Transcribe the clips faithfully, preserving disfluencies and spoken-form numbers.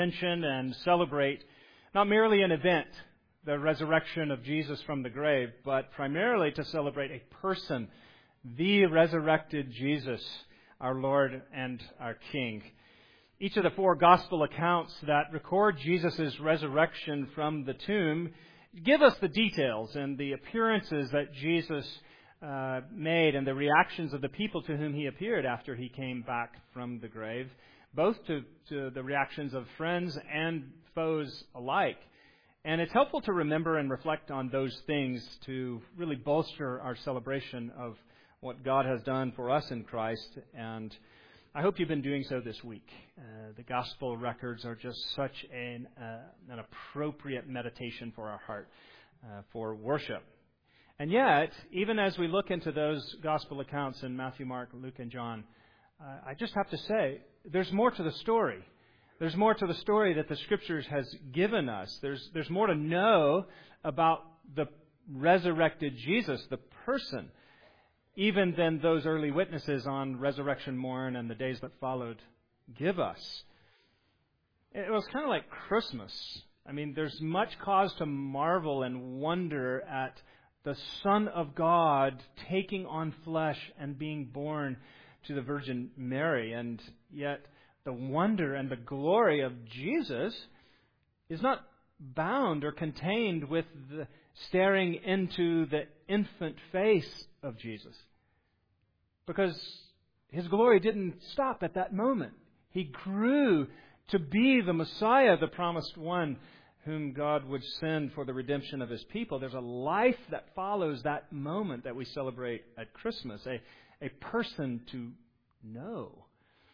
mention and celebrate not merely an event, the resurrection of Jesus from the grave, but primarily to celebrate a person, the resurrected Jesus, our Lord and our King. Each of the four gospel accounts that record Jesus' resurrection from the tomb give us the details and the appearances that Jesus uh, made and the reactions of the people to whom he appeared after he came back from the grave, both to, to the reactions of friends and foes alike. And it's helpful to remember and reflect on those things to really bolster our celebration of what God has done for us in Christ. And I hope you've been doing so this week. Uh, the gospel records are just such an, uh, an appropriate meditation for our heart, uh, for worship. And yet, even as we look into those gospel accounts in Matthew, Mark, Luke, and John, uh, I just have to say, there's more to the story. There's more to the story that the Scriptures has given us. There's, there's more to know about the resurrected Jesus, the person, even than those early witnesses on resurrection morn and the days that followed give us. It was kind of like Christmas. I mean, there's much cause to marvel and wonder at the Son of God taking on flesh and being born to the Virgin Mary. And yet, the wonder and the glory of Jesus is not bound or contained with the staring into the infant face of Jesus. Because his glory didn't stop at that moment. He grew to be the Messiah, the promised one, whom God would send for the redemption of his people. There's a life that follows that moment that we celebrate at Christmas, a, a person to know.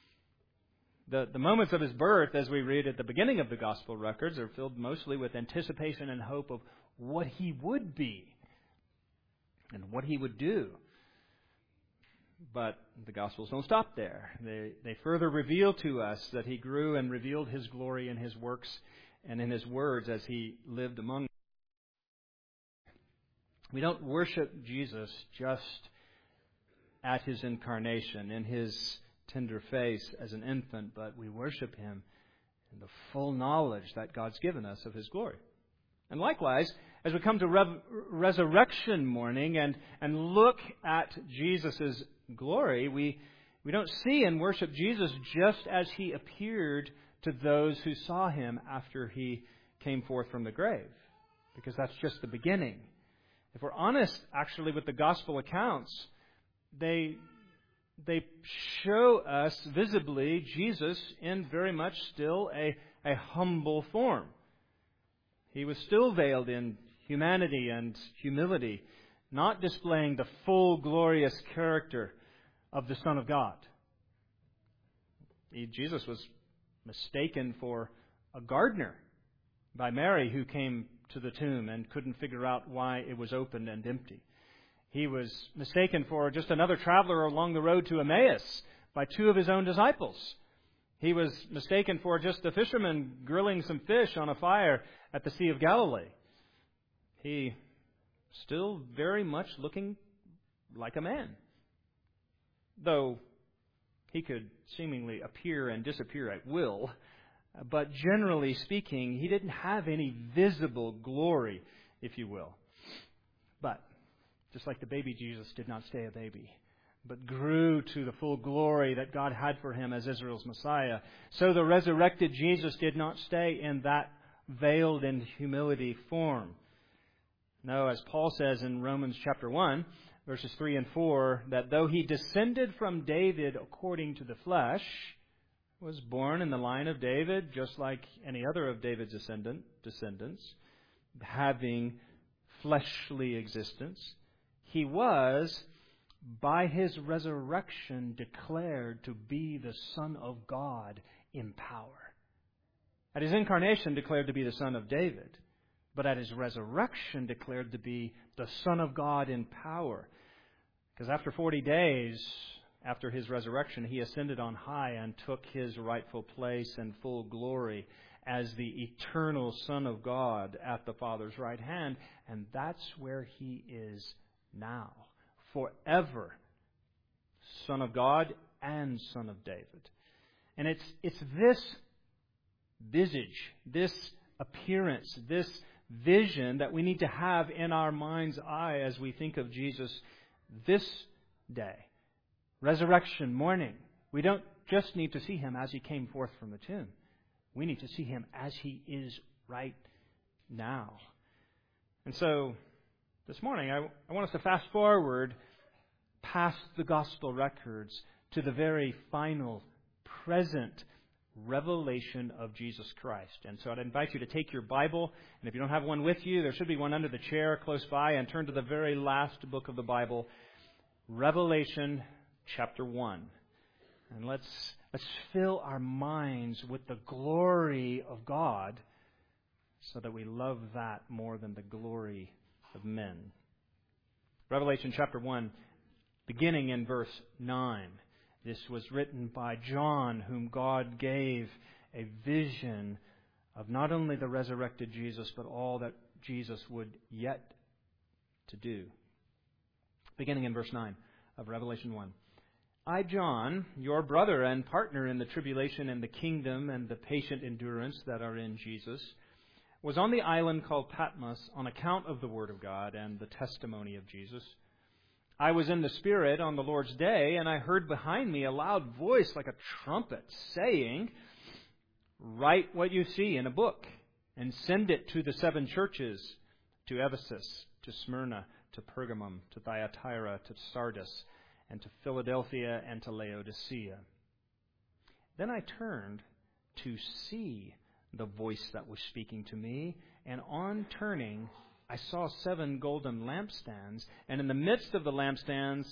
The, the moments of his birth, as we read at the beginning of the gospel records, are filled mostly with anticipation and hope of what he would be and what he would do. But the Gospels don't stop there. They, they further reveal to us that he grew and revealed his glory in his works and in his words as he lived among us. We don't worship Jesus just at his incarnation, in his tender face as an infant, but we worship him in the full knowledge that God's given us of his glory. And likewise, as we come to Re- resurrection morning and, and look at Jesus' glory, we, we don't see and worship Jesus just as he appeared to those who saw him after he came forth from the grave, because that's just the beginning. If we're honest, actually, with the gospel accounts, they they show us visibly Jesus in very much still a, a humble form. He was still veiled in humanity and humility, not displaying the full glorious character of the Son of God. He, Jesus was mistaken for a gardener by Mary, who came to the tomb and couldn't figure out why it was open and empty. He was mistaken for just another traveler along the road to Emmaus by two of his own disciples. He was mistaken for just a fisherman grilling some fish on a fire at the Sea of Galilee. He still very much looking like a man, though he could seemingly appear and disappear at will. But generally speaking, he didn't have any visible glory, if you will. But just like the baby Jesus did not stay a baby, but grew to the full glory that God had for him as Israel's Messiah, so the resurrected Jesus did not stay in that veiled in humility form. No, as Paul says in Romans chapter one, verses three and four, that though he descended from David according to the flesh, was born in the line of David, just like any other of David's descendant, descendants, having fleshly existence, he was, by his resurrection, declared to be the Son of God in power. At his incarnation, declared to be the Son of David, but at his resurrection, declared to be the Son of God in power. Because after forty days, after his resurrection, he ascended on high and took his rightful place and full glory as the eternal Son of God at the Father's right hand. And that's where he is now, forever, Son of God and Son of David. And it's it's this visage, this appearance, this vision that we need to have in our mind's eye as we think of Jesus this day. Resurrection morning. We don't just need to see him as he came forth from the tomb. We need to see him as he is right now. And so, this morning, I, I want us to fast forward past the gospel records to the very final, present revelation of Jesus Christ. And so I'd invite you to take your Bible, and if you don't have one with you, there should be one under the chair close by, and turn to the very last book of the Bible, Revelation chapter one. And let's let's fill our minds with the glory of God so that we love that more than the glory of men. Revelation chapter one, beginning in verse nine. This was written by John, whom God gave a vision of not only the resurrected Jesus, but all that Jesus would yet to do. Beginning in verse nine of Revelation one. I, John, your brother and partner in the tribulation and the kingdom and the patient endurance that are in Jesus, was on the island called Patmos on account of the word of God and the testimony of Jesus. I was in the Spirit on the Lord's day, and I heard behind me a loud voice like a trumpet saying, write what you see in a book and send it to the seven churches, to Ephesus, to Smyrna, to Pergamum, to Thyatira, to Sardis, and to Philadelphia, and to Laodicea. Then I turned to see the voice that was speaking to me, and on turning, I saw seven golden lampstands, and in the midst of the lampstands,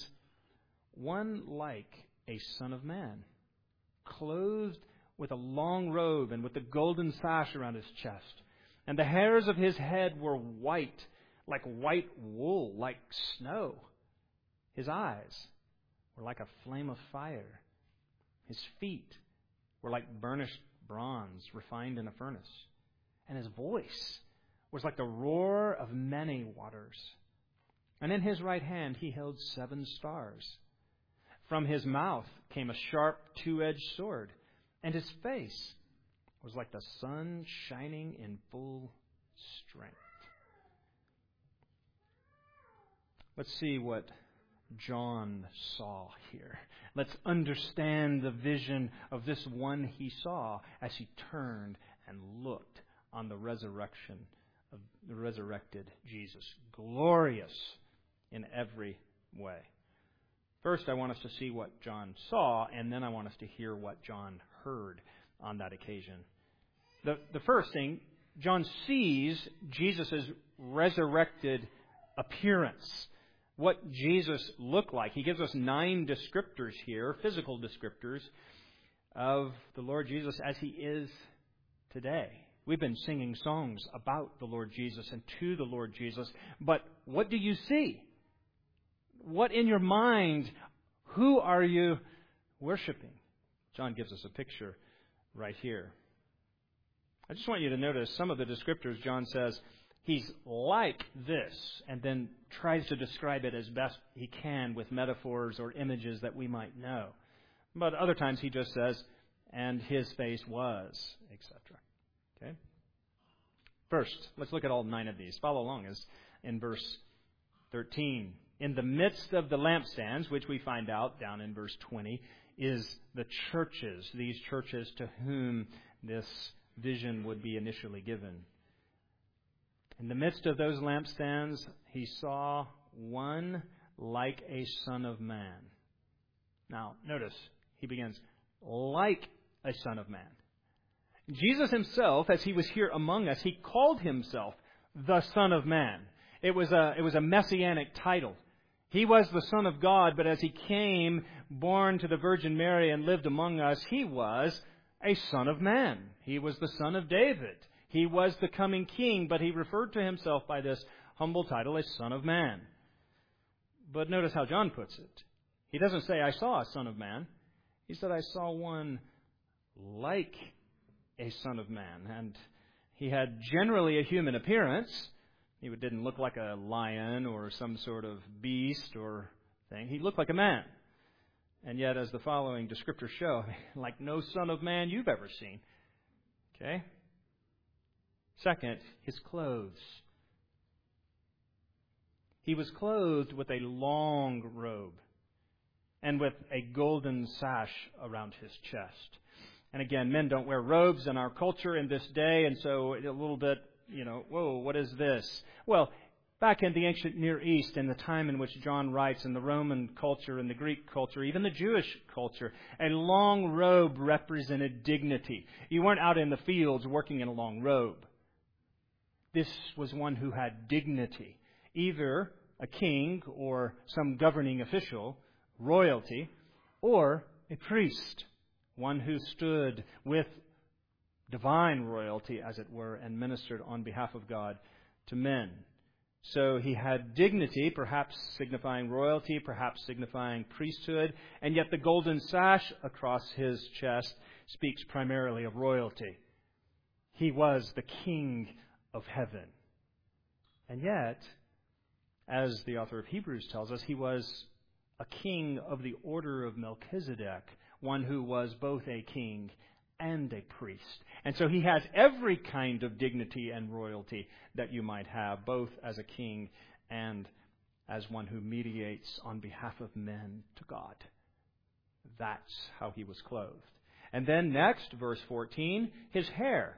one like a son of man, clothed with a long robe and with a golden sash around his chest. And the hairs of his head were white, like white wool, like snow. His eyes were like a flame of fire. His feet were like burnished bronze refined in a furnace. And his voice was like the roar of many waters. And in his right hand he held seven stars. From his mouth came a sharp two-edged sword, and his face was like the sun shining in full strength. Let's see what John saw here. Let's understand the vision of this one he saw as he turned and looked on the resurrection of the resurrected Jesus. Glorious in every way. First, I want us to see what John saw, and then I want us to hear what John heard on that occasion. The, the first thing, John sees Jesus' resurrected appearance. What Jesus looked like. He gives us nine descriptors here, physical descriptors, of the Lord Jesus as he is today. We've been singing songs about the Lord Jesus and to the Lord Jesus, but what do you see? What in your mind, who are you worshiping? John gives us a picture right here. I just want you to notice some of the descriptors. John says, he's like this, and then tries to describe it as best he can with metaphors or images that we might know. But other times he just says, and his face was, et cetera. Okay? First, let's look at all nine of these. Follow along as in verse thirteen. In the midst of the lampstands, which we find out down in verse twenty, is the churches, these churches to whom this vision would be initially given. In the midst of those lampstands, he saw one like a son of man. Now, notice, he begins, like a son of man. Jesus himself, as he was here among us, he called himself the Son of Man. It was a, it was a messianic title. He was the Son of God, but as he came, born to the Virgin Mary and lived among us, he was a Son of Man. He was the Son of David. He was the coming king, but he referred to himself by this humble title as Son of Man. But notice how John puts it. He doesn't say, I saw a Son of Man. He said, I saw one like a Son of Man. And he had generally a human appearance. He didn't look like a lion or some sort of beast or thing. He looked like a man. And yet, as the following descriptors show, like no Son of Man you've ever seen. Okay? Second, his clothes. He was clothed with a long robe and with a golden sash around his chest. And again, men don't wear robes in our culture in this day, and so a little bit, you know, whoa, what is this? Well, back in the ancient Near East, in the time in which John writes, in the Roman culture, in the Greek culture, even the Jewish culture, a long robe represented dignity. You weren't out in the fields working in a long robe. This was one who had dignity. Either a king or some governing official, royalty, or a priest, one who stood with divine royalty, as it were, and ministered on behalf of God to men. So he had dignity, perhaps signifying royalty, perhaps signifying priesthood, and yet the golden sash across his chest speaks primarily of royalty. He was the King of heaven. And yet, as the author of Hebrews tells us, he was a king of the order of Melchizedek, one who was both a king and a priest. And so he has every kind of dignity and royalty that you might have, both as a king and as one who mediates on behalf of men to God. That's how he was clothed. And then next, verse fourteen, his hair.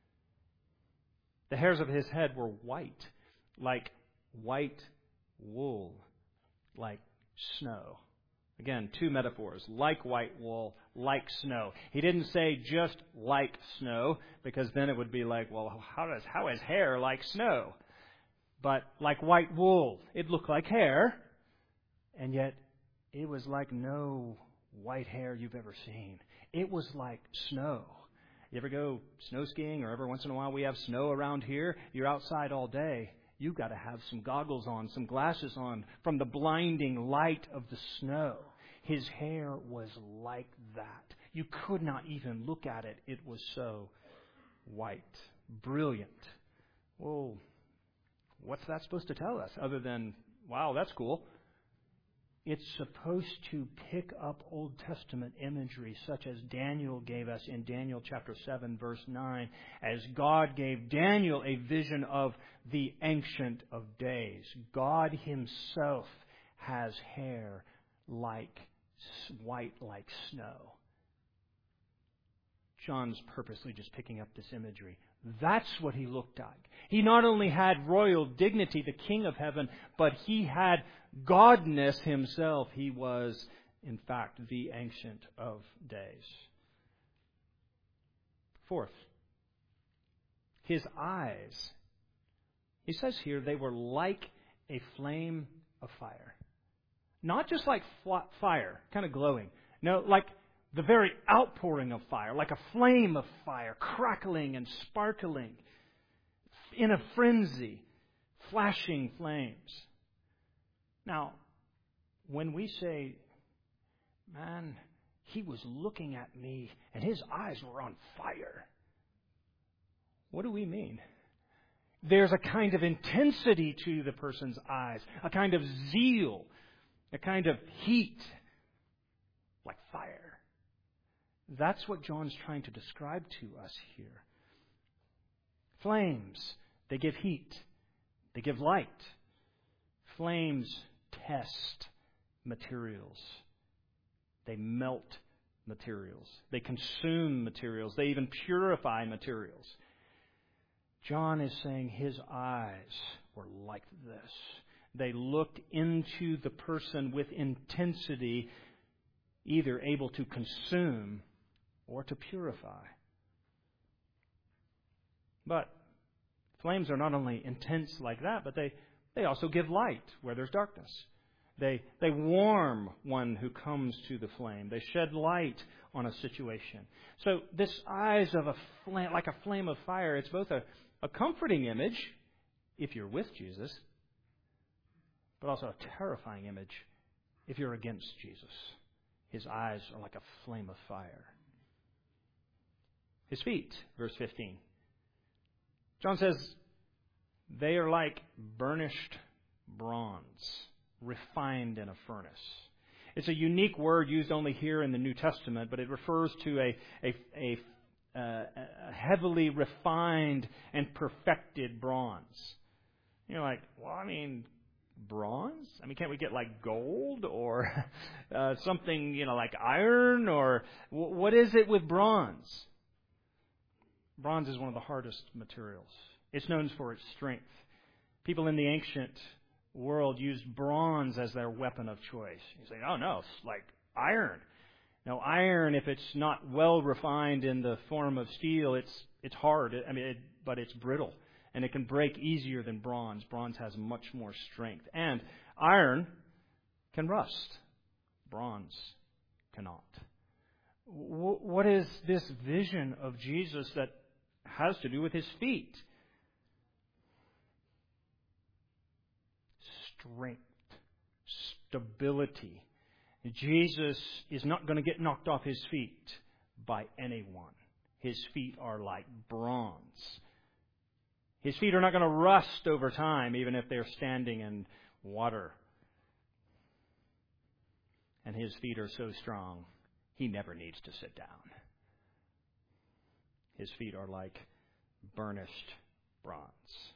The hairs of his head were white, like white wool, like snow. Again, two metaphors, like white wool, like snow. He didn't say just like snow, because then it would be like, well, how does how is hair like snow? But like white wool, it looked like hair, and yet it was like no white hair you've ever seen. It was like snow. You ever go snow skiing, or every once in a while we have snow around here? You're outside all day. You've got to have some goggles on, some glasses on from the blinding light of the snow. His hair was like that. You could not even look at it. It was so white. Brilliant. Well, what's that supposed to tell us other than, wow, that's cool? It's supposed to pick up Old Testament imagery such as Daniel gave us in Daniel chapter seven, verse nine, as God gave Daniel a vision of the Ancient of Days. God himself has hair like white like snow. John's purposely just picking up this imagery. That's what he looked like. He not only had royal dignity, the King of heaven, but he had godness himself. He was, in fact, the Ancient of Days. Fourth, his eyes. He says here they were like a flame of fire. Not just like fire, kind of glowing. No, like the very outpouring of fire, like a flame of fire, crackling and sparkling in a frenzy, flashing flames. Now, when we say, man, he was looking at me and his eyes were on fire, what do we mean? There's a kind of intensity to the person's eyes, a kind of zeal, a kind of heat, like fire. That's what John's trying to describe to us here. Flames, they give heat. They give light. Flames test materials. They melt materials. They consume materials. They even purify materials. John is saying his eyes were like this. They looked into the person with intensity, either able to consume or to purify. But flames are not only intense like that, but they, they also give light where there's darkness. They, they warm one who comes to the flame. They shed light on a situation. So this eyes of a flame, like a flame of fire, it's both a, a comforting image, if you're with Jesus, but also a terrifying image if you're against Jesus. His eyes are like a flame of fire. His feet, verse fifteen. John says, they are like burnished bronze, refined in a furnace. It's a unique word used only here in the New Testament, but it refers to a, a, a, uh, heavily refined and perfected bronze. You're like, well, I mean, bronze? I mean, can't we get like gold or uh, something, you know, like iron? Or w- what is it with bronze? Bronze is one of the hardest materials. It's known for its strength. People in the ancient world used bronze as their weapon of choice. You say, oh no, it's like iron. Now, iron, if it's not well refined in the form of steel, it's it's hard. I mean, it, but it's brittle, and it can break easier than bronze. Bronze has much more strength, and iron can rust. Bronze cannot. W- what is this vision of Jesus that has to do with his feet? Strength, stability. Jesus is not going to get knocked off his feet by anyone. His feet are like bronze. His feet are not going to rust over time, even if they're standing in water. And his feet are so strong, he never needs to sit down. His feet are like burnished bronze.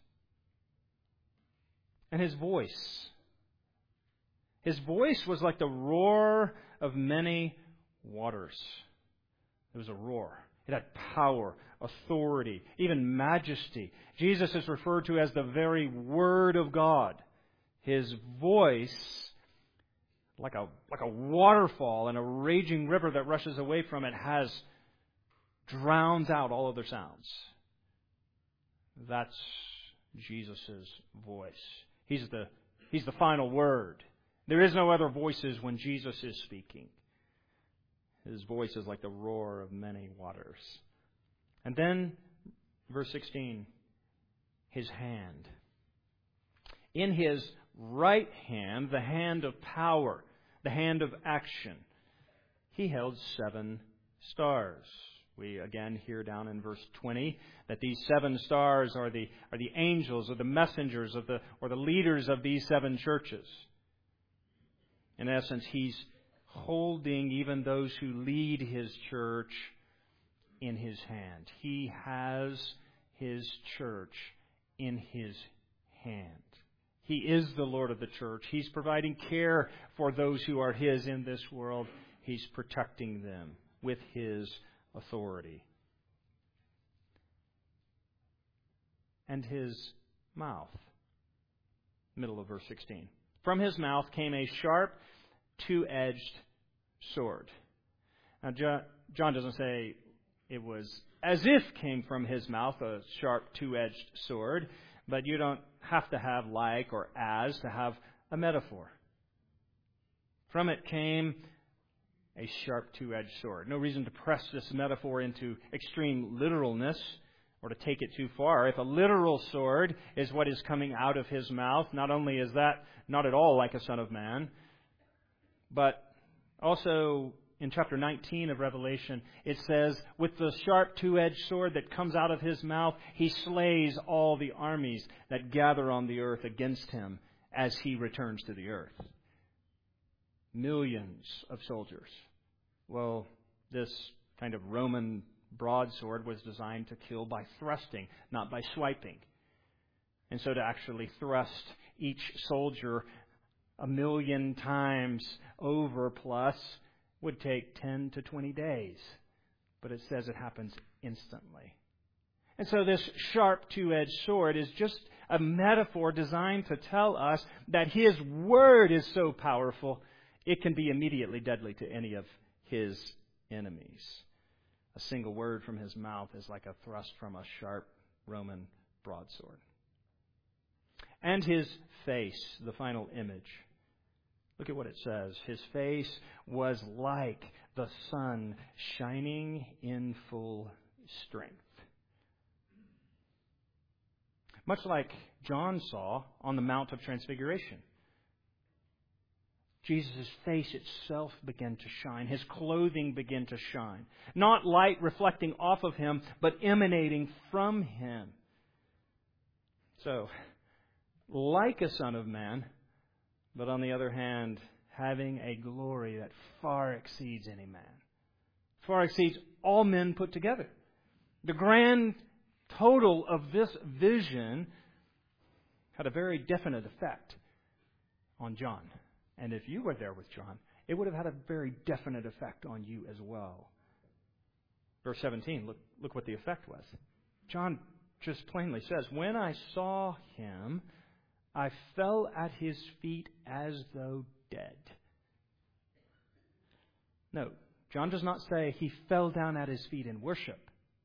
And his voice. His voice was like the roar of many waters. It was a roar. It had power, authority, even majesty. Jesus is referred to as the very Word of God. His voice, like a, like a waterfall and a raging river that rushes away from it, has drowns out all other sounds. That's Jesus' voice. He's the, he's the final word. There is no other voices when Jesus is speaking. His voice is like the roar of many waters. And then, verse sixteen, his hand. In his right hand, the hand of power, the hand of action, he held seven stars. We again hear down in verse twenty that these seven stars are the are the angels or the messengers of the or the leaders of these seven churches. In essence, he's holding even those who lead his church in his hand. He has his church in his hand. He is the Lord of the church. He's providing care for those who are his in this world. He's protecting them with his authority. And his mouth. Middle of verse sixteen. From his mouth came a sharp, two-edged sword. Now, John doesn't say it was as if came from his mouth, a sharp, two-edged sword, but you don't have to have like or as to have a metaphor. From it came a sharp, two-edged sword. No reason to press this metaphor into extreme literalness or to take it too far. If a literal sword is what is coming out of his mouth, not only is that not at all like a Son of Man, but also in chapter nineteen of Revelation, it says, with the sharp two-edged sword that comes out of his mouth, he slays all the armies that gather on the earth against him as he returns to the earth. Millions of soldiers. Well, this kind of Roman broadsword was designed to kill by thrusting, not by swiping. And so to actually thrust each soldier a million times over plus would take ten to twenty days. But it says it happens instantly. And so this sharp two-edged sword is just a metaphor designed to tell us that his word is so powerful, it can be immediately deadly to any of his enemies. A single word from his mouth is like a thrust from a sharp Roman broadsword. And his face, the final image. Look at what it says. His face was like the sun shining in full strength. Much like John saw on the Mount of Transfiguration. Jesus' face itself began to shine. His clothing began to shine. Not light reflecting off of him, but emanating from him. So, like a Son of Man, but on the other hand, having a glory that far exceeds any man. Far exceeds all men put together. The grand total of this vision had a very definite effect on John. And if you were there with John, it would have had a very definite effect on you as well. Verse seventeen, look, look what the effect was. John just plainly says, "When I saw him, I fell at his feet as though dead." No, John does not say he fell down at his feet in worship.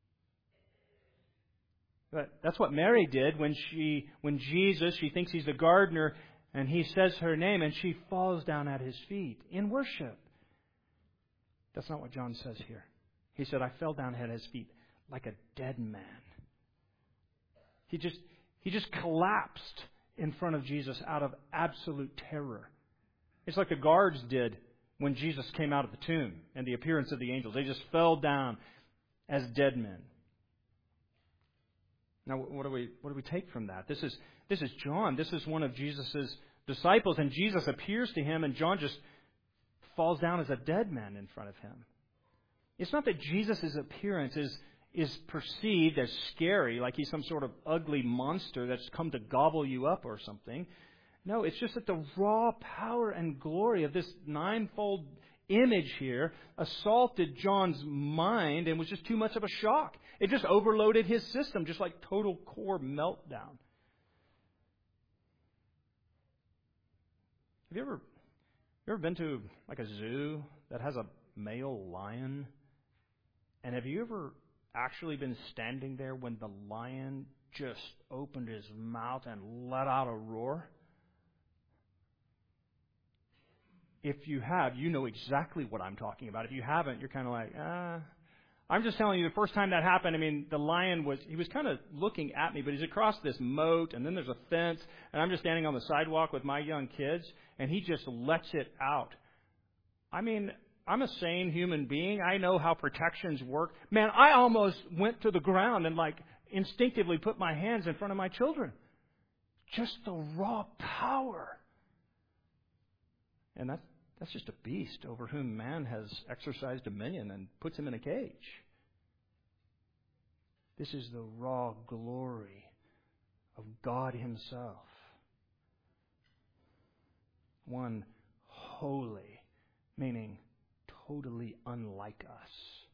But that's what Mary did when she, when Jesus, she thinks he's the gardener, and he says her name, and she falls down at his feet in worship. That's not what John says here. He said, "I fell down at his feet like a dead man." He just, he just collapsed in front of Jesus out of absolute terror. It's like the guards did when Jesus came out of the tomb and the appearance of the angels. They just fell down as dead men. Now, what do we what do we take from that? This is this is John. This is one of Jesus' disciples, and Jesus appears to him, and John just falls down as a dead man in front of him. It's not that Jesus' appearance is is perceived as scary, like he's some sort of ugly monster that's come to gobble you up or something. No, it's just that the raw power and glory of this ninefold image here assaulted John's mind and was just too much of a shock. It just overloaded his system, just like total core meltdown. Have you ever, you ever been to like a zoo that has a male lion? And have you ever actually been standing there when the lion just opened his mouth and let out a roar? If you have, you know exactly what I'm talking about. If you haven't, you're kind of like, ah. I'm just telling you, the first time that happened, I mean, the lion was, he was kind of looking at me, but he's across this moat, and then there's a fence, and I'm just standing on the sidewalk with my young kids, and he just lets it out. I mean, I'm a sane human being. I know how protections work. Man, I almost went to the ground and like instinctively put my hands in front of my children. Just the raw power. And that's, that's just a beast over whom man has exercised dominion and puts him in a cage. This is the raw glory of God Himself. One holy, meaning totally unlike us.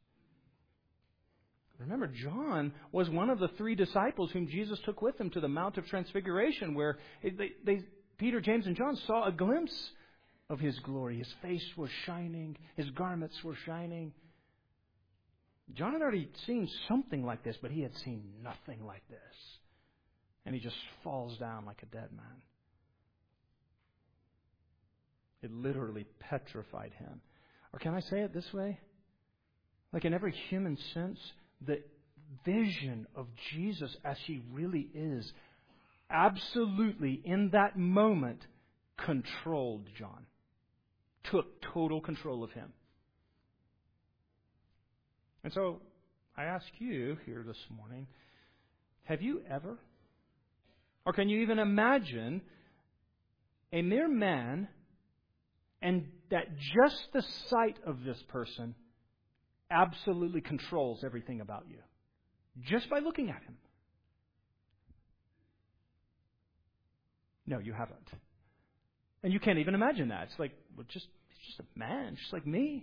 Remember, John was one of the three disciples whom Jesus took with him to the Mount of Transfiguration, where they, they, Peter, James, and John saw a glimpse of His glory. His face was shining. His garments were shining. John had already seen something like this, but he had seen nothing like this. And he just falls down like a dead man. It literally petrified him. Or can I say it this way? Like in every human sense, the vision of Jesus as He really is, absolutely in that moment, controlled John. Took total control of him. And so, I ask you here this morning, have you ever, or can you even imagine, a mere man, and that just the sight of this person absolutely controls everything about you? Just by looking at him. No, you haven't. And you can't even imagine that. It's like, well, just he's just a man, just like me.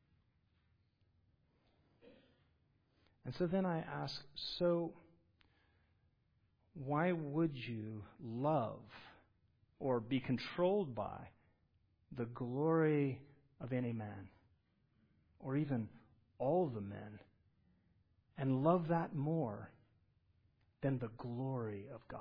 And so then I ask, so why would you love or be controlled by the glory of any man, or even all the men, and love that more than the glory of God?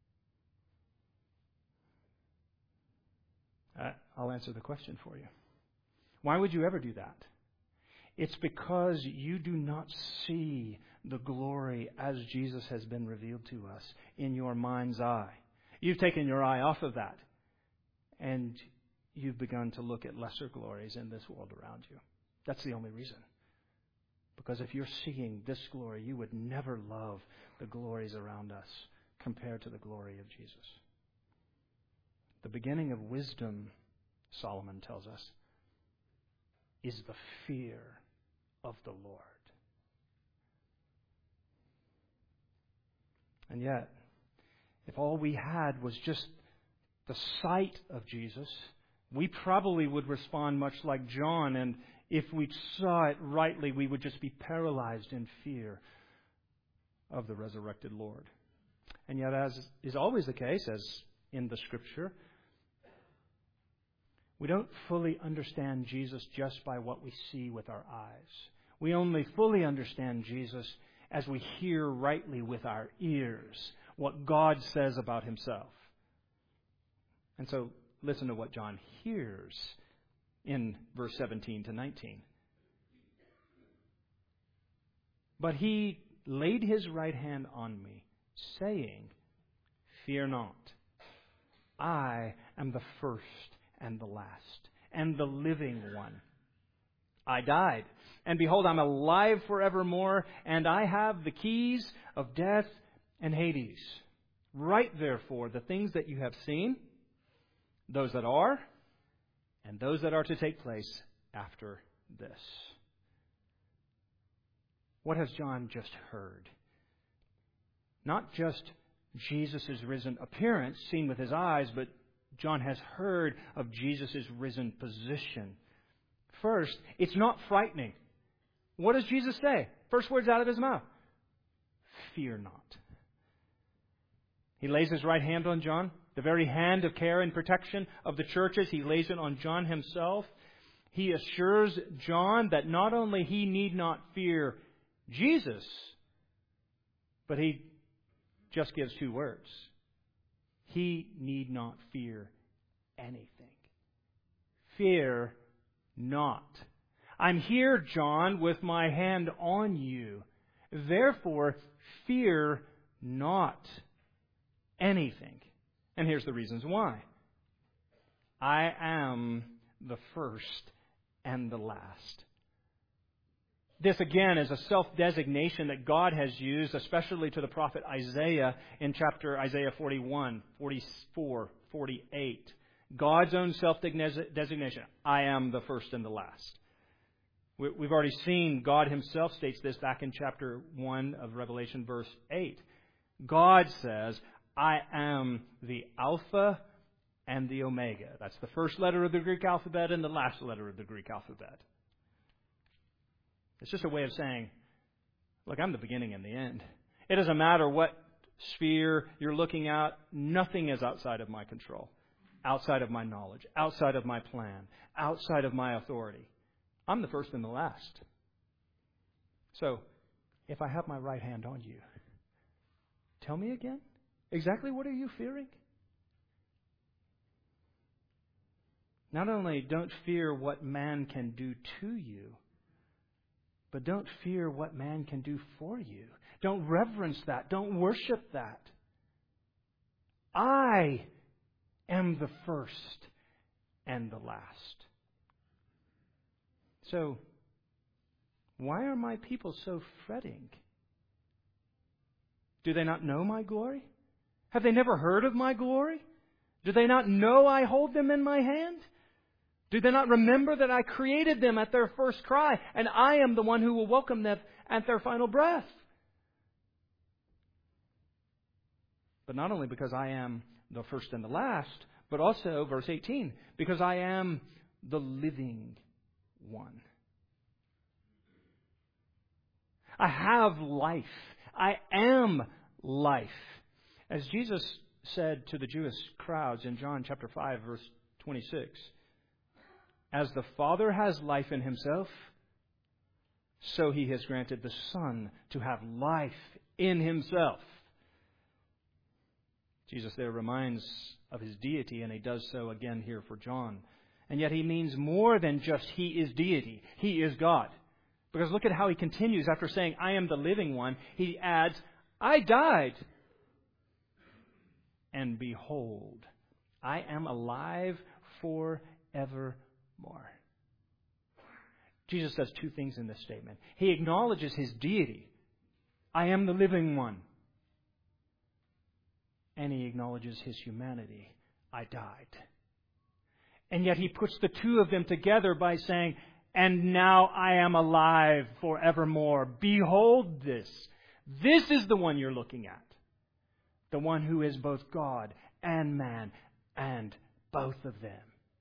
I'll answer the question for you. Why would you ever do that? It's because you do not see the glory as Jesus has been revealed to us in your mind's eye. You've taken your eye off of that, and you've begun to look at lesser glories in this world around you. That's the only reason. Because if you're seeing this glory, you would never love the glories around us compared to the glory of Jesus. The beginning of wisdom, Solomon tells us, is the fear of the Lord. And yet, if all we had was just the sight of Jesus, we probably would respond much like John, and if we saw it rightly, we would just be paralyzed in fear of the resurrected Lord. And yet, as is always the case, as in the Scripture, we don't fully understand Jesus just by what we see with our eyes. We only fully understand Jesus as we hear rightly with our ears what God says about Himself. And so, listen to what John hears in verse seventeen to nineteen. But He laid His right hand on me, saying, Fear not. I am the first and the last, and the living one. I died, and behold, I'm alive forevermore, and I have the keys of death and Hades. Write therefore the things that you have seen, those that are, and those that are to take place after this. What has John just heard? Not just Jesus' risen appearance seen with his eyes, but John has heard of Jesus' risen position. First, it's not frightening. What does Jesus say? First words out of His mouth. Fear not. He lays His right hand on John, the very hand of care and protection of the churches. He lays it on John himself. He assures John that not only he need not fear Jesus, but he just gives two words. He need not fear anything. Fear not. I'm here, John, with my hand on you. Therefore, fear not anything. And here's the reasons why. I am the first and the last. This, again, is a self-designation that God has used, especially to the prophet Isaiah in chapter Isaiah forty-one, forty-four, forty-eight. God's own self-designation. I am the first and the last. We've already seen God Himself states this back in chapter one of Revelation, verse eight. God says, I am the Alpha and the Omega. That's the first letter of the Greek alphabet and the last letter of the Greek alphabet. It's just a way of saying, look, I'm the beginning and the end. It doesn't matter what sphere you're looking at. Nothing is outside of my control, outside of my knowledge, outside of my plan, outside of my authority. I'm the first and the last. So, if I have my right hand on you, tell me again, exactly what are you fearing? Not only don't fear what man can do to you, but don't fear what man can do for you. Don't reverence that. Don't worship that. I am the first and the last. So, why are my people so fretting? Do they not know my glory? Have they never heard of my glory? Do they not know I hold them in my hand? Do they not remember that I created them at their first cry, and I am the one who will welcome them at their final breath? But not only because I am the first and the last, but also, verse eighteen, because I am the living one. I have life. I am life. As Jesus said to the Jewish crowds in John chapter five, verse twenty-six, as the Father has life in Himself, so He has granted the Son to have life in Himself. Jesus there reminds of His deity, and He does so again here for John. And yet He means more than just He is deity. He is God. Because look at how He continues after saying, I am the living one. He adds, I died. And behold, I am alive forevermore. Jesus does two things in this statement. He acknowledges His deity. I am the living one. And He acknowledges His humanity. I died. And yet He puts the two of them together by saying, and now I am alive forevermore. Behold this. This is the one you're looking at. the one who is both God and man, and both of them.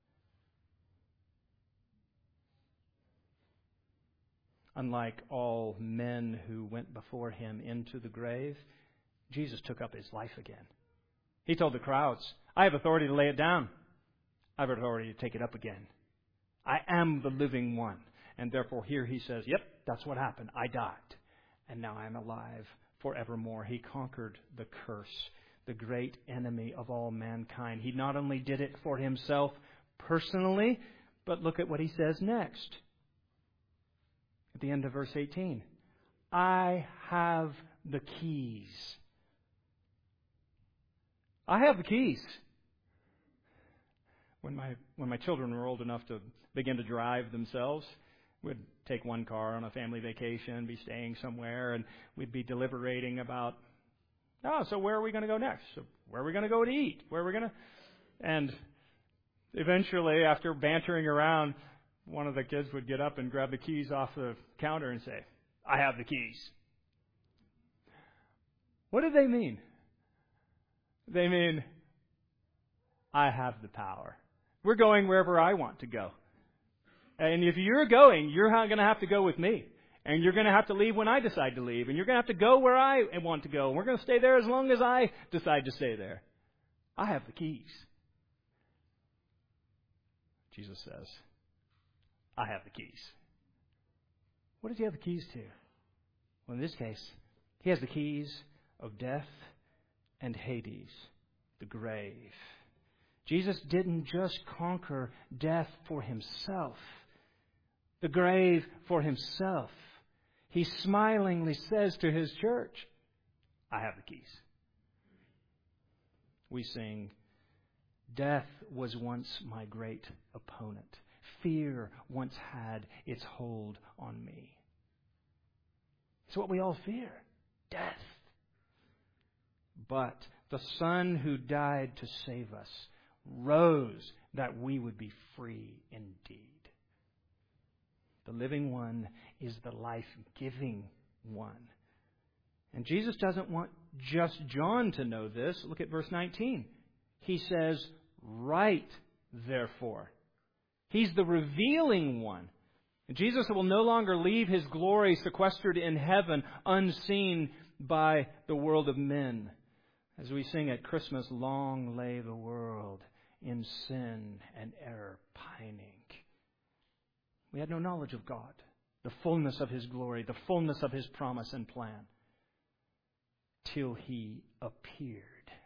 Unlike all men who went before him into the grave, Jesus took up his life again. He told the crowds, I have authority to lay it down. I have authority to take it up again. I am the living one. And therefore here he says, yep, that's what happened. I died. And now I am alive forevermore. He conquered the curse, the great enemy of all mankind. He not only did it for himself personally, but look at what he says next. At the end of verse eighteen. I have the keys. I have the keys. When my when my children were old enough to begin to drive themselves, we'd take one car on a family vacation, be staying somewhere, and we'd be deliberating about, oh, so where are we going to go next? So where are we going to go to eat? Where are we going to... And eventually, after bantering around, one of the kids would get up and grab the keys off the counter and say, I have the keys. What do they mean? They mean, I have the power. We're going wherever I want to go. And if you're going, you're going to have to go with me. And you're going to have to leave when I decide to leave. And you're going to have to go where I want to go. And we're going to stay there as long as I decide to stay there. I have the keys. Jesus says, I have the keys. What does he have the keys to? Well, in this case, he has the keys of death and Hades, the grave. Jesus didn't just conquer death for himself, the grave for himself. He smilingly says to his church, I have the keys. We sing, death was once my great opponent. Fear once had its hold on me. It's what we all fear, death. But the Son who died to save us rose that we would be free indeed. The living one is the life-giving one. And Jesus doesn't want just John to know this. Look at verse nineteen. He says, write, therefore. He's the revealing one. And Jesus will no longer leave his glory sequestered in heaven, unseen by the world of men. As we sing at Christmas, long lay the world in sin and error pining. We had no knowledge of God, the fullness of his glory, the fullness of his promise and plan, till he appeared,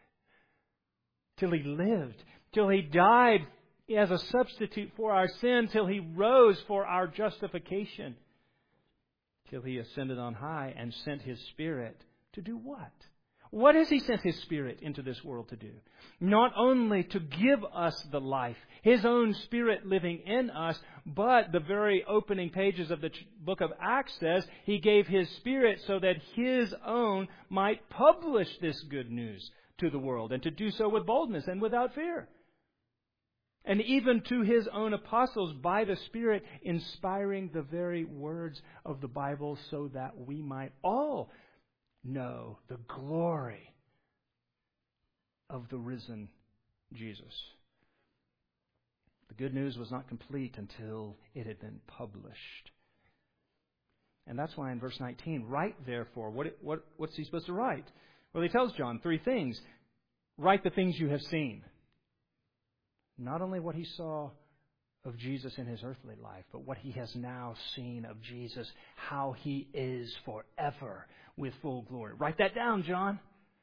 till he lived, till he died as a substitute for our sin, till he rose for our justification, till he ascended on high and sent his Spirit to do what? What has he sent his Spirit into this world to do? Not only to give us the life, his own Spirit living in us, but the very opening pages of the book of Acts says he gave his Spirit so that his own might publish this good news to the world, and to do so with boldness and without fear. And even to his own apostles by the Spirit, inspiring the very words of the Bible so that we might all know the glory of the risen Jesus. The good news was not complete until it had been published. And that's why in verse nineteen, write therefore. What, what, what's he supposed to write? Well, he tells John three things. Write the things you have seen. Not only what he saw of Jesus in his earthly life, but what he has now seen of Jesus, how he is forever with full glory. Write that down, John.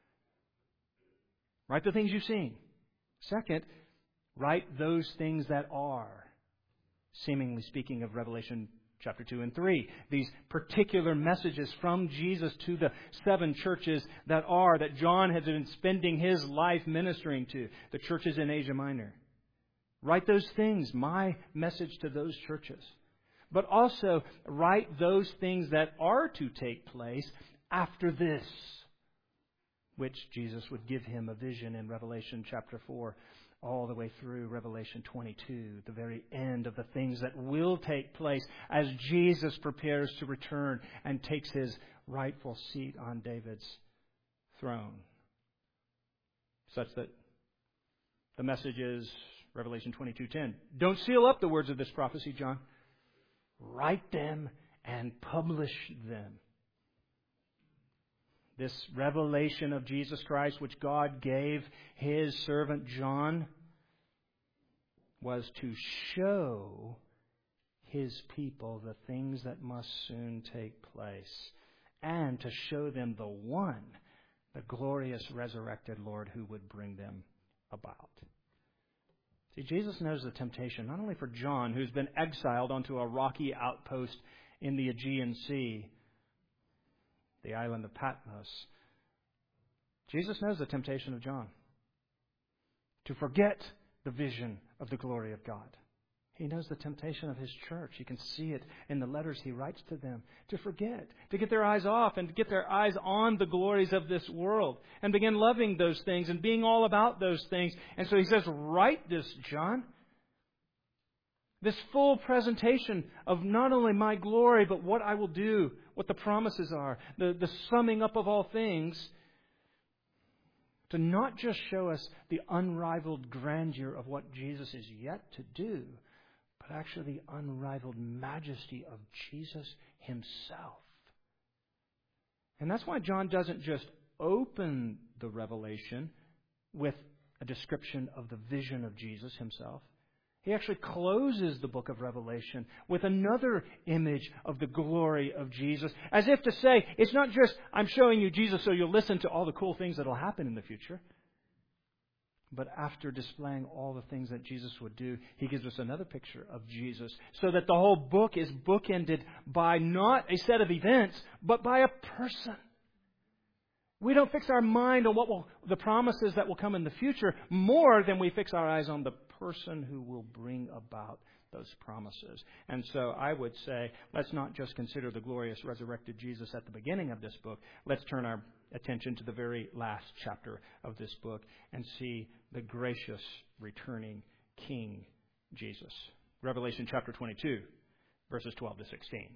Write the things you've seen. Second, write those things that are. Seemingly speaking of Revelation chapter two and three. These particular messages from Jesus to the seven churches that are, that John has been spending his life ministering to. The churches in Asia Minor. Write those things, my message to those churches. But also write those things that are to take place after this, which Jesus would give him a vision in Revelation chapter four, all the way through Revelation twenty-two, the very end of the things that will take place as Jesus prepares to return and takes his rightful seat on David's throne. such that the message is Revelation twenty-two ten. Don't seal up the words of this prophecy, John. Write them and publish them. This revelation of Jesus Christ, which God gave His servant John, was to show His people the things that must soon take place, and to show them the one, the glorious resurrected Lord who would bring them about. See, Jesus knows the temptation, not only for John, who's been exiled onto a rocky outpost in the Aegean Sea, the island of Patmos. Jesus knows the temptation of John to forget the vision of the glory of God. He knows the temptation of His church. You can see it in the letters He writes to them. To forget, to get their eyes off and to get their eyes on the glories of this world and begin loving those things and being all about those things. And so He says, write this, John. This full presentation of not only my glory, but what I will do, what the promises are, the, the summing up of all things, to not just show us the unrivaled grandeur of what Jesus is yet to do, but actually the unrivaled majesty of Jesus Himself. And that's why John doesn't just open the revelation with a description of the vision of Jesus Himself. He actually closes the book of Revelation with another image of the glory of Jesus, as if to say, it's not just, I'm showing you Jesus so you'll listen to all the cool things that will happen in the future. But after displaying all the things that Jesus would do, He gives us another picture of Jesus, so that the whole book is bookended by not a set of events, but by a person. We don't fix our mind on what will, the promises that will come in the future more than we fix our eyes on the person who will bring about those promises. And so I would say, let's not just consider the glorious resurrected Jesus at the beginning of this book. Let's turn our attention to the very last chapter of this book and see the gracious returning King Jesus. Revelation chapter twenty-two, verses twelve to sixteen.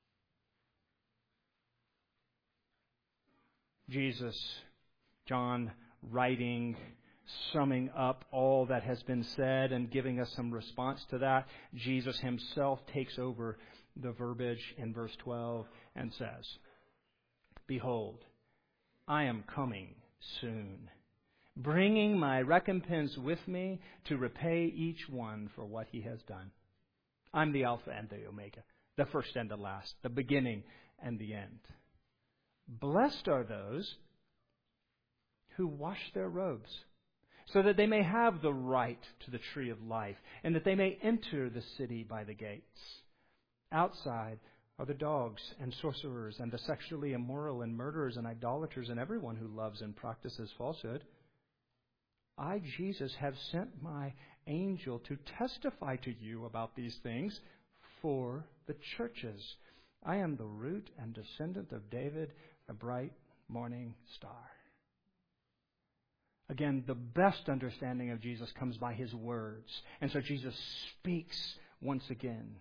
Jesus, John writing, summing up all that has been said and giving us some response to that. Jesus Himself takes over the verbiage in verse twelve and says, Behold, I am coming soon, bringing my recompense with me to repay each one for what he has done. I'm the Alpha and the Omega, the first and the last, the beginning and the end. Blessed are those who wash their robes, so that they may have the right to the tree of life, and that they may enter the city by the gates. Outside are the dogs and sorcerers and the sexually immoral and murderers and idolaters and everyone who loves and practices falsehood. I, Jesus, have sent my angel to testify to you about these things for the churches. I am the root and descendant of David, the bright morning star. Again, the best understanding of Jesus comes by His words. And so Jesus speaks once again.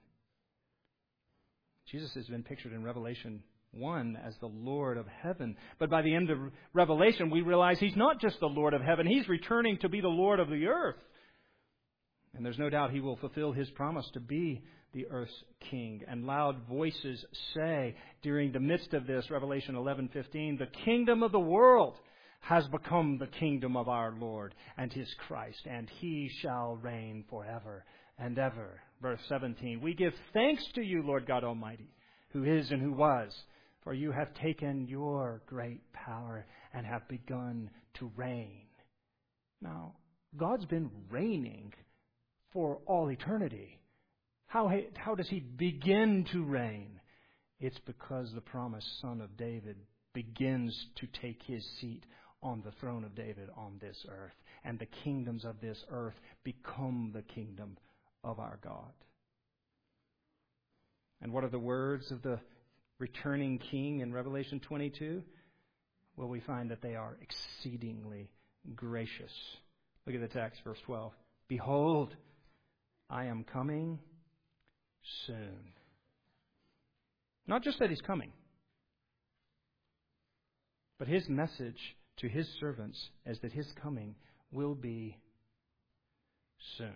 Jesus has been pictured in Revelation one as the Lord of heaven. But by the end of Revelation, we realize He's not just the Lord of heaven. He's returning to be the Lord of the earth. And there's no doubt He will fulfill His promise to be the earth's king. And loud voices say during the midst of this, Revelation eleven fifteen, the kingdom of the world has become the kingdom of our Lord and His Christ, and He shall reign forever and ever. Verse seventeen, we give thanks to you, Lord God Almighty, who is and who was, for you have taken your great power and have begun to reign. Now, God's been reigning for all eternity. How, how does He begin to reign? It's because the promised Son of David begins to take His seat on the throne of David on this earth. And the kingdoms of this earth become the kingdom of our God. And what are the words of the returning King in Revelation twenty-two? Well, we find that they are exceedingly gracious. Look at the text, verse twelve. Behold, I am coming soon. Not just that He's coming, but His message to His servants as that His coming will be soon.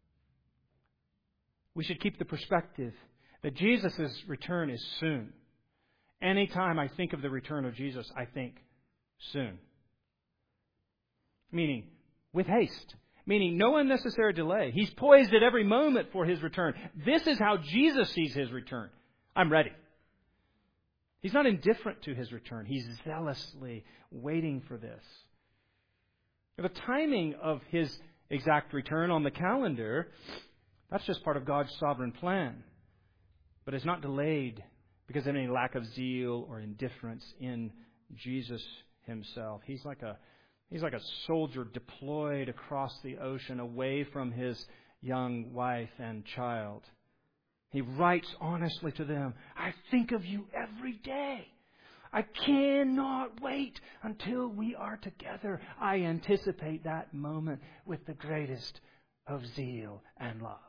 We should keep the perspective that Jesus' return is soon. Anytime I think of the return of Jesus, I think soon. Meaning, with haste. Meaning, no unnecessary delay. He's poised at every moment for His return. This is how Jesus sees His return. I'm ready. He's not indifferent to His return. He's zealously waiting for this. The timing of His exact return on the calendar, that's just part of God's sovereign plan. But it's not delayed because of any lack of zeal or indifference in Jesus Himself. He's like a he's like a soldier deployed across the ocean away from his young wife and child. He writes honestly to them, I think of you every day. I cannot wait until we are together. I anticipate that moment with the greatest of zeal and love.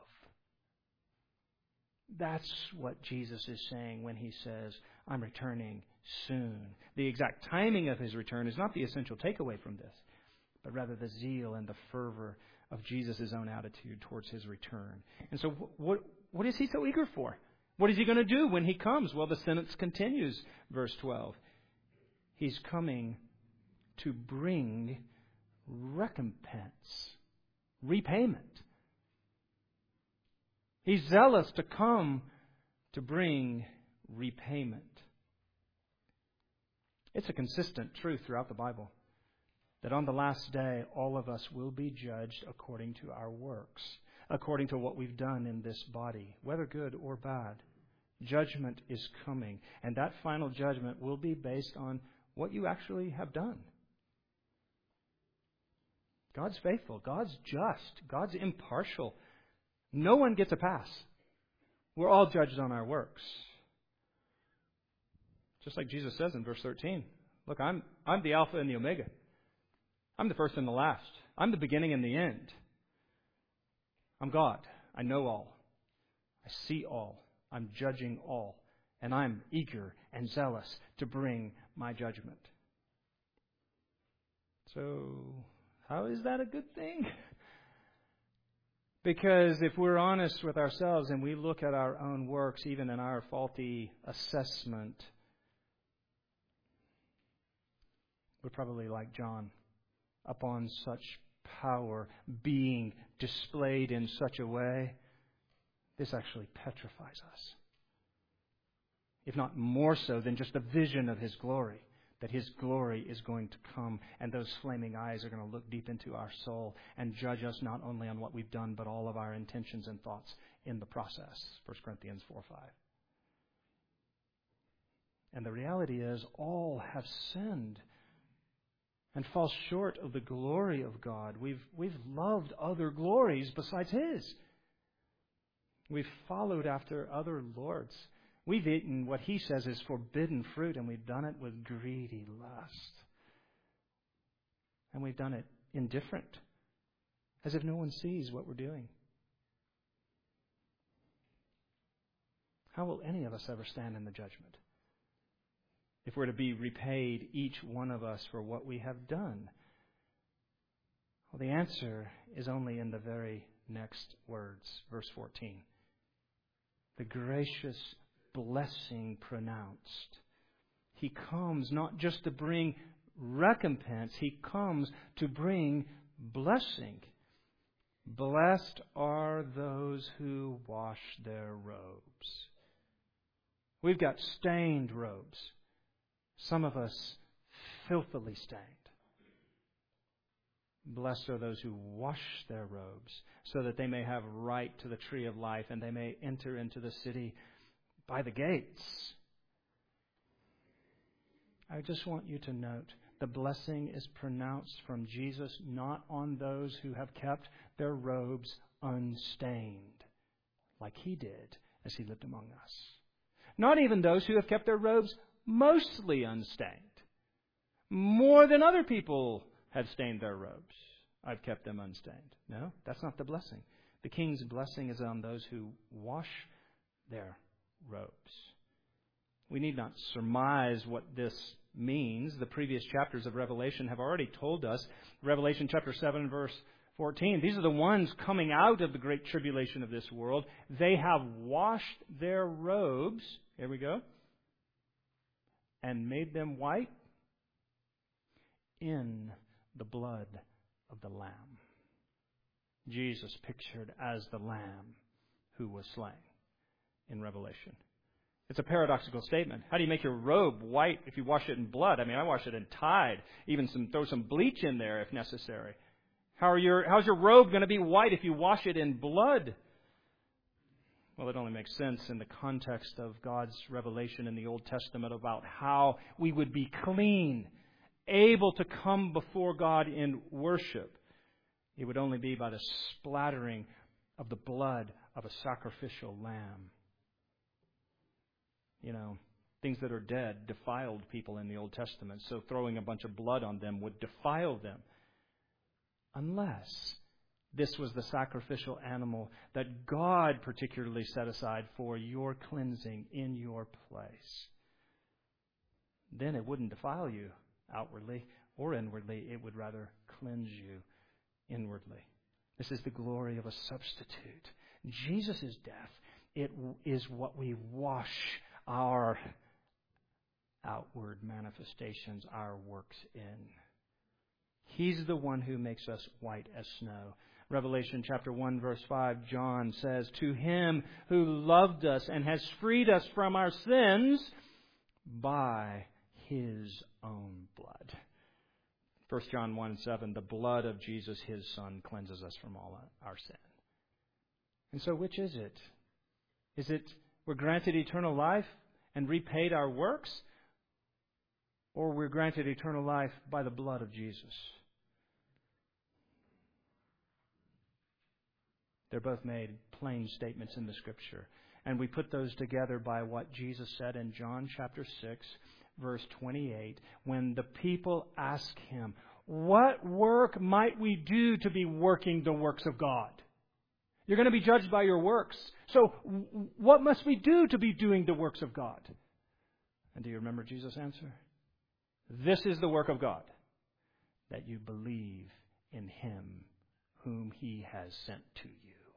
That's what Jesus is saying when He says, I'm returning soon. The exact timing of His return is not the essential takeaway from this, but rather the zeal and the fervor of Jesus' own attitude towards His return. And so what, what is He so eager for? What is He going to do when He comes? Well, the sentence continues, verse twelve. He's coming to bring recompense, repayment. He's zealous to come to bring repayment. It's a consistent truth throughout the Bible that on the last day, all of us will be judged according to our works, according to what we've done in this body, whether good or bad. Judgment is coming, and that final judgment will be based on what you actually have done. God's faithful. God's just. God's impartial. No one gets a pass. We're all judged on our works. Just like Jesus says in verse thirteen. Look, I'm I'm the Alpha and the Omega. I'm the first and the last. I'm the beginning and the end. I'm God. I know all. I see all. I'm judging all. And I'm eager and zealous to bring my judgment. So, how is that a good thing? Because if we're honest with ourselves and we look at our own works, even in our faulty assessment, we're probably like John, upon such power being displayed in such a way, this actually petrifies us. If not more so than just the vision of His glory, that His glory is going to come and those flaming eyes are going to look deep into our soul and judge us not only on what we've done, but all of our intentions and thoughts in the process. First Corinthians four five. And the reality is, all have sinned and fall short of the glory of God. We've, we've loved other glories besides His. We've followed after other lords. We've eaten what He says is forbidden fruit, and we've done it with greedy lust. And we've done it indifferent, as if no one sees what we're doing. How will any of us ever stand in the judgment if we're to be repaid, each one of us, for what we have done? Well, the answer is only in the very next words, verse fourteen. The gracious blessing pronounced. He comes not just to bring recompense, He comes to bring blessing. Blessed are those who wash their robes. We've got stained robes. Some of us filthily stained. Blessed are those who wash their robes so that they may have right to the tree of life and they may enter into the city by the gates. I just want you to note, the blessing is pronounced from Jesus not on those who have kept their robes unstained, like He did as He lived among us. Not even those who have kept their robes mostly unstained. More than other people have stained their robes, I've kept them unstained. No, that's not the blessing. The King's blessing is on those who wash their robes. We need not surmise what this means, the previous chapters of Revelation have already told us. Revelation chapter seven, verse fourteen. These are the ones coming out of the great tribulation of this world. They have washed their robes, here we go, and made them white in the blood of the Lamb. Jesus pictured as the Lamb who was slain in Revelation. It's a paradoxical statement. How do you make your robe white if you wash it in blood? I mean, I wash it in Tide, even some throw some bleach in there if necessary. How are your how's your robe going to be white if you wash it in blood? Well, it only makes sense in the context of God's revelation in the Old Testament about how we would be clean, able to come before God in worship. It would only be by the splattering of the blood of a sacrificial lamb. You know, things that are dead defiled people in the Old Testament, so throwing a bunch of blood on them would defile them. Unless this was the sacrificial animal that God particularly set aside for your cleansing in your place. Then it wouldn't defile you outwardly or inwardly. It would rather cleanse you inwardly. This is the glory of a substitute. Jesus' death, it is what we wash our outward manifestations, our works in. He's the one who makes us white as snow. Revelation chapter one, verse five, John says, "To him who loved us and has freed us from our sins by his own blood." First John one, seven, "The blood of Jesus, his Son, cleanses us from all our sin." And so which is it? Is it we're granted eternal life and repaid our works? Or we're granted eternal life by the blood of Jesus? They're both made plain statements in the Scripture. And we put those together by what Jesus said in John chapter six, verse twenty-eight, when the people ask him, "What work might we do to be working the works of God?" You're going to be judged by your works. So what must we do to be doing the works of God? And do you remember Jesus' answer? "This is the work of God, that you believe in him whom he has sent to you."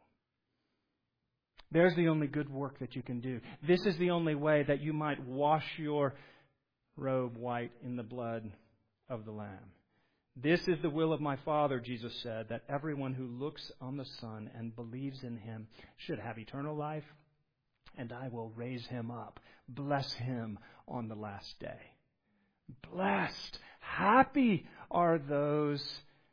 There's the only good work that you can do. This is the only way that you might wash your robe white in the blood of the Lamb. "This is the will of my Father," Jesus said, "that everyone who looks on the Son and believes in him should have eternal life, and I will raise him up, bless him on the last day." Blessed, happy are those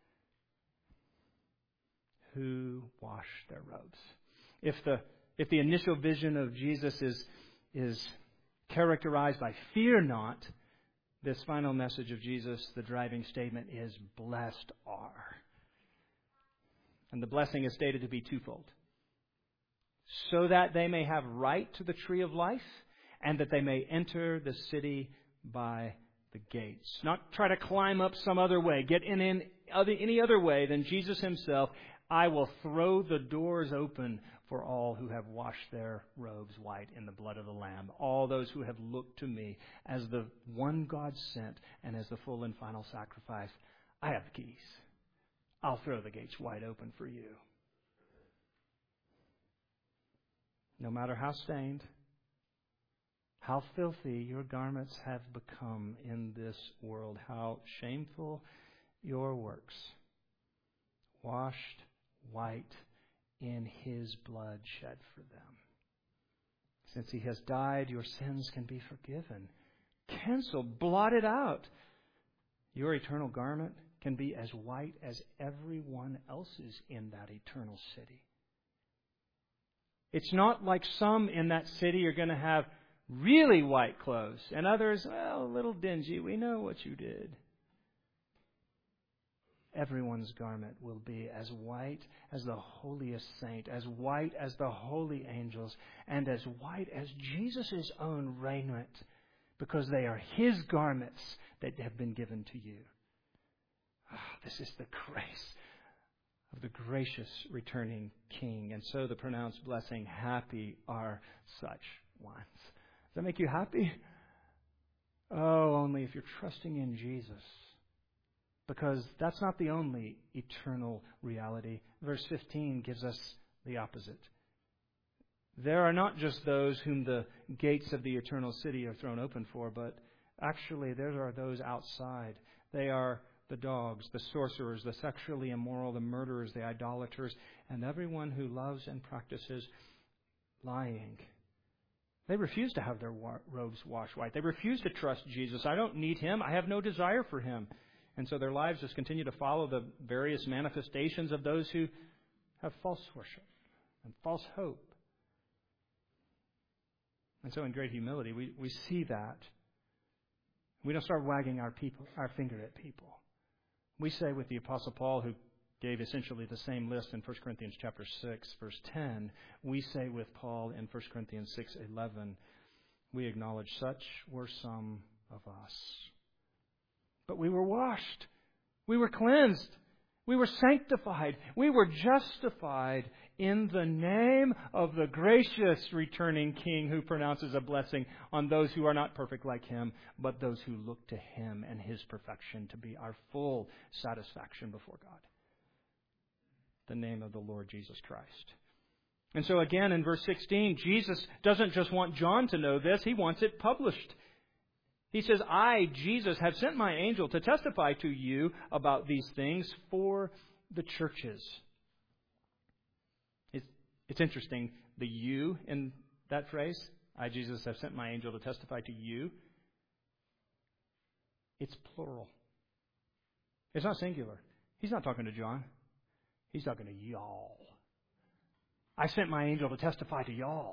who wash their robes. If the if the initial vision of Jesus is is characterized by fear not, this final message of Jesus, the driving statement, is blessed are. And the blessing is stated to be twofold. So that they may have right to the tree of life, and that they may enter the city by the gates. Not try to climb up some other way, get in, in other, any other way than Jesus himself. "I will throw the doors open for all who have washed their robes white in the blood of the Lamb. All those who have looked to me as the one God sent and as the full and final sacrifice. I have the keys. I'll throw the gates wide open for you." No matter how stained, how filthy your garments have become in this world, how shameful your works, washed white in his blood shed for them. Since he has died, your sins can be forgiven, canceled, blotted out. Your eternal garment can be as white as everyone else's in that eternal city. It's not like some in that city are going to have really white clothes, and others, well, a little dingy. We know what you did. Everyone's garment will be as white as the holiest saint, as white as the holy angels, and as white as Jesus' own raiment, because they are his garments that have been given to you. Oh, this is the grace of the gracious returning King. And so the pronounced blessing, "Happy are such ones." Does that make you happy? Oh, only if you're trusting in Jesus. Because that's not the only eternal reality. Verse fifteen gives us the opposite. There are not just those whom the gates of the eternal city are thrown open for, but actually there are those outside. They are the dogs, the sorcerers, the sexually immoral, the murderers, the idolaters, and everyone who loves and practices lying. They refuse to have their wa- robes washed white. They refuse to trust Jesus. I don't need Him. I have no desire for Him. And so their lives just continue to follow the various manifestations of those who have false worship and false hope. And so in great humility, we, we see that. We don't start wagging our people, our finger at people. We say with the Apostle Paul, who gave essentially the same list in First Corinthians chapter six, verse ten, we say with Paul in First Corinthians six eleven, we acknowledge such were some of us. But we were washed. We were cleansed. We were sanctified. We were justified in the name of the gracious returning King who pronounces a blessing on those who are not perfect like Him, but those who look to Him and His perfection to be our full satisfaction before God. The name of the Lord Jesus Christ. And so again in verse sixteen, Jesus doesn't just want John to know this, He wants it published. He says, I, Jesus, have sent my angel to testify to you about these things for the churches. It's, it's interesting, the you in that phrase, I, Jesus, have sent my angel to testify to you. It's plural. It's not singular. He's not talking to John. He's talking to y'all. I sent my angel to testify to y'all.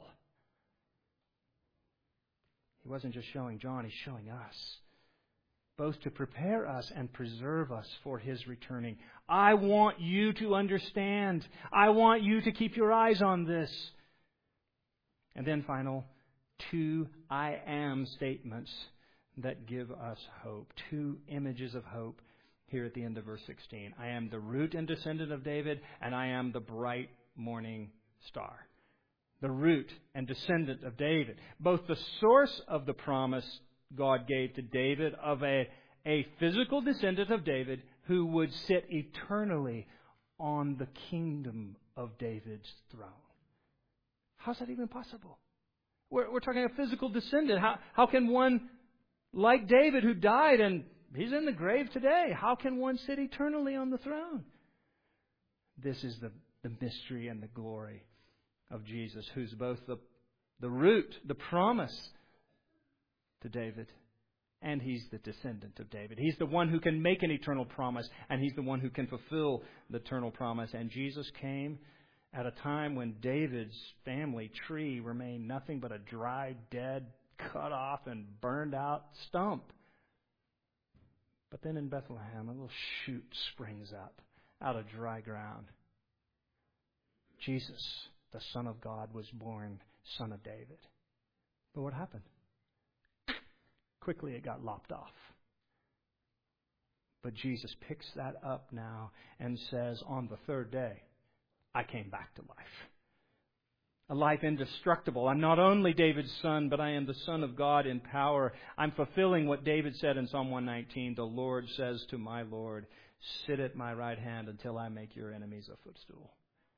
He wasn't just showing John, He's showing us. Both to prepare us and preserve us for His returning. I want you to understand. I want you to keep your eyes on this. And then final, two I am statements that give us hope. Two images of hope here at the end of verse sixteen. I am the root and descendant of David, and I am the bright morning star. The root and descendant of David. Both the source of the promise God gave to David of a, a physical descendant of David who would sit eternally on the kingdom of David's throne. How's that even possible? We're, we're talking a physical descendant. How, how can one like David who died and he's in the grave today, how can one sit eternally on the throne? This is the, the mystery and the glory of Jesus, who's both the, the root, the promise to David, and He's the descendant of David. He's the one who can make an eternal promise, and He's the one who can fulfill the eternal promise. And Jesus came at a time when David's family tree remained nothing but a dry, dead, cut off, and burned out stump. But then in Bethlehem, a little shoot springs up out of dry ground. Jesus, the Son of God, was born Son of David. But what happened? Quickly it got lopped off. But Jesus picks that up now and says, on the third day, I came back to life. A life indestructible. I'm not only David's son, but I am the Son of God in power. I'm fulfilling what David said in Psalm one nineteen. The Lord says to my Lord, sit at my right hand until I make your enemies a footstool.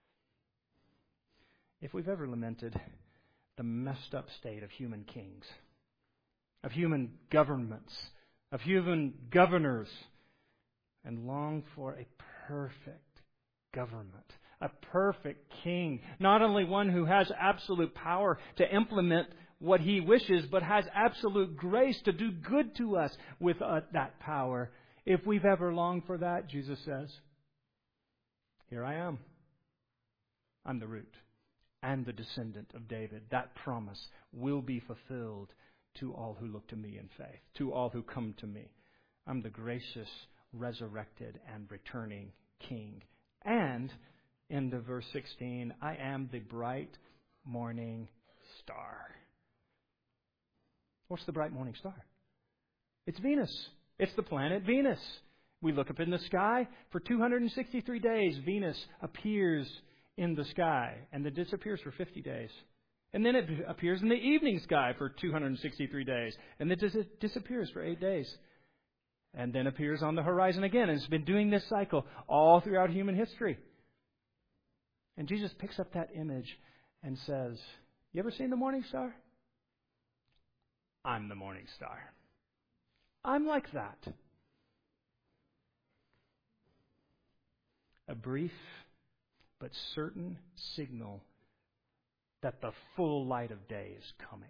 If we've ever lamented the messed up state of human kings, of human governments, of human governors, and long for a perfect government, a perfect king, not only one who has absolute power to implement what He wishes, but has absolute grace to do good to us with uh, that power. If we've ever longed for that, Jesus says, here I am. I'm the root and the descendant of David. That promise will be fulfilled to all who look to me in faith, to all who come to me. I'm the gracious, resurrected, and returning King. And, into verse sixteen, I am the bright morning star. What's the bright morning star? It's Venus. It's the planet Venus. We look up in the sky. For two hundred sixty-three days, Venus appears in the sky and then disappears for fifty days. And then it appears in the evening sky for two hundred sixty-three days. And then it disappears for eight days. And then appears on the horizon again. And it's been doing this cycle all throughout human history. And Jesus picks up that image and says, you ever seen the morning star? I'm the morning star. I'm like that. A brief but certain signal that the full light of day is coming.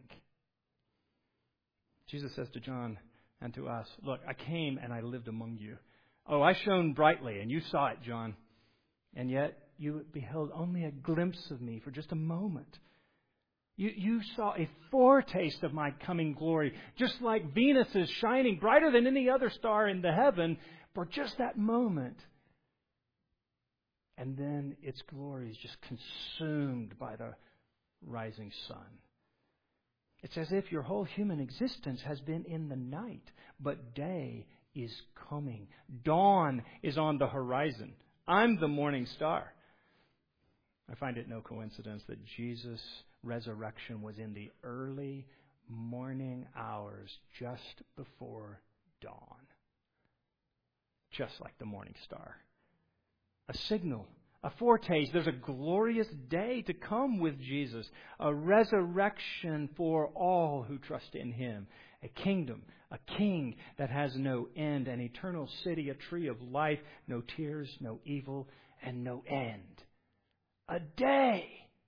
Jesus says to John and to us, look, I came and I lived among you. Oh, I shone brightly and you saw it, John. And yet you beheld only a glimpse of me for just a moment. You, you saw a foretaste of my coming glory, just like Venus is shining brighter than any other star in the heaven for just that moment. And then its glory is just consumed by the rising sun. It's as if your whole human existence has been in the night, but day is coming. Dawn is on the horizon. I'm the morning star. I find it no coincidence that Jesus' resurrection was in the early morning hours just before dawn. Just like the morning star. A signal, a foretaste. There's a glorious day to come with Jesus. A resurrection for all who trust in Him. A kingdom, a king that has no end. An eternal city, a tree of life. No tears, no evil, and no end. A day.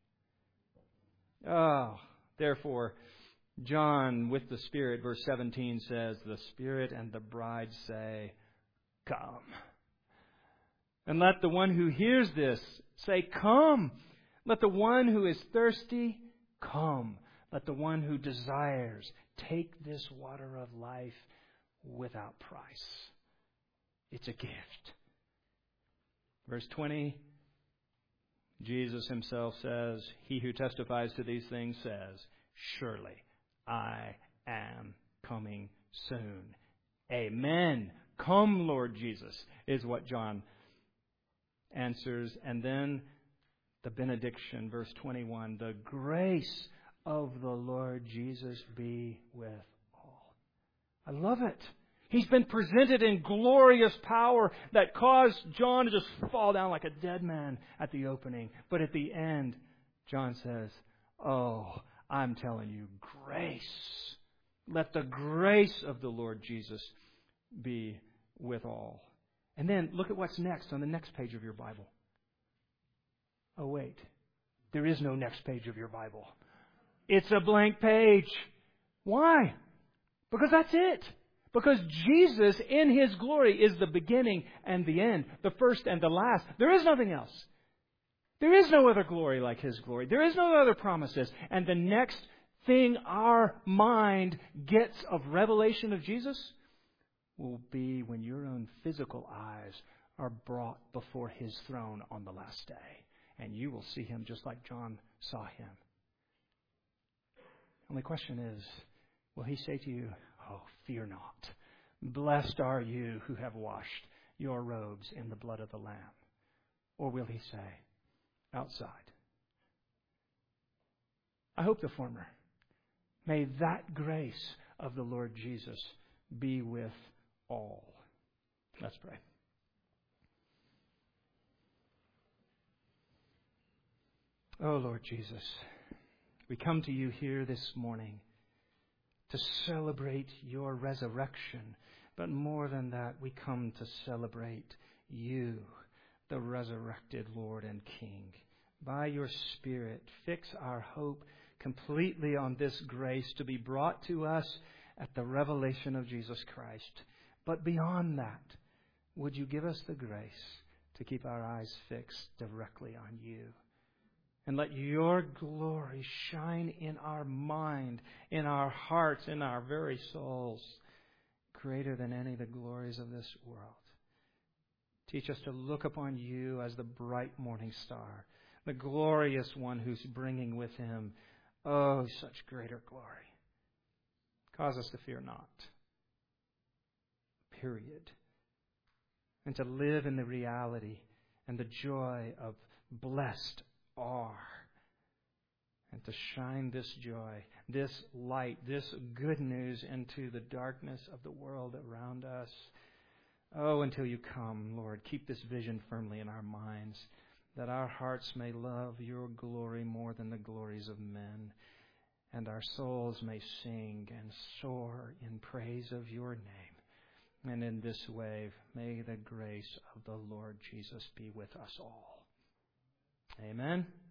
Oh, therefore, John with the Spirit, verse seventeen says, the Spirit and the bride say, come. And let the one who hears this say, come. Let the one who is thirsty come. Let the one who desires take this water of life without price. It's a gift. Verse twenty, Jesus Himself says, he who testifies to these things says, surely I am coming soon. Amen. Come, Lord Jesus, is what John answers. And then the benediction, verse twenty-one, the grace of the Lord Jesus be with all. I love it. He's been presented in glorious power that caused John to just fall down like a dead man at the opening. But at the end, John says, oh, I'm telling you, grace. Let the grace of the Lord Jesus be with all. And then look at what's next on the next page of your Bible. Oh, wait. There is no next page of your Bible. It's a blank page. Why? Because that's it. Because Jesus in His glory is the beginning and the end, the first and the last. There is nothing else. There is no other glory like His glory. There is no other promises. And the next thing our mind gets of revelation of Jesus will be when your own physical eyes are brought before His throne on the last day. And you will see Him just like John saw Him. And the question is, will He say to you, oh, fear not. Blessed are you who have washed your robes in the blood of the Lamb. Or will He say, outside? I hope the former. May that grace of the Lord Jesus be with all. Let's pray. Oh, Lord Jesus, we come to you here this morning to celebrate your resurrection. But more than that, we come to celebrate you, the resurrected Lord and King. By your Spirit, fix our hope completely on this grace to be brought to us at the revelation of Jesus Christ. But beyond that, would you give us the grace to keep our eyes fixed directly on you? And let your glory shine in our mind, in our hearts, in our very souls, greater than any of the glories of this world. Teach us to look upon you as the bright morning star, the glorious one who's bringing with Him, oh, such greater glory. Cause us to fear not. Period. And to live in the reality and the joy of blessed are. and to shine this joy, this light, this good news into the darkness of the world around us. Oh, until you come, Lord, keep this vision firmly in our minds, that our hearts may love your glory more than the glories of men, and our souls may sing and soar in praise of your name. And in this way, may the grace of the Lord Jesus be with us all. Amen.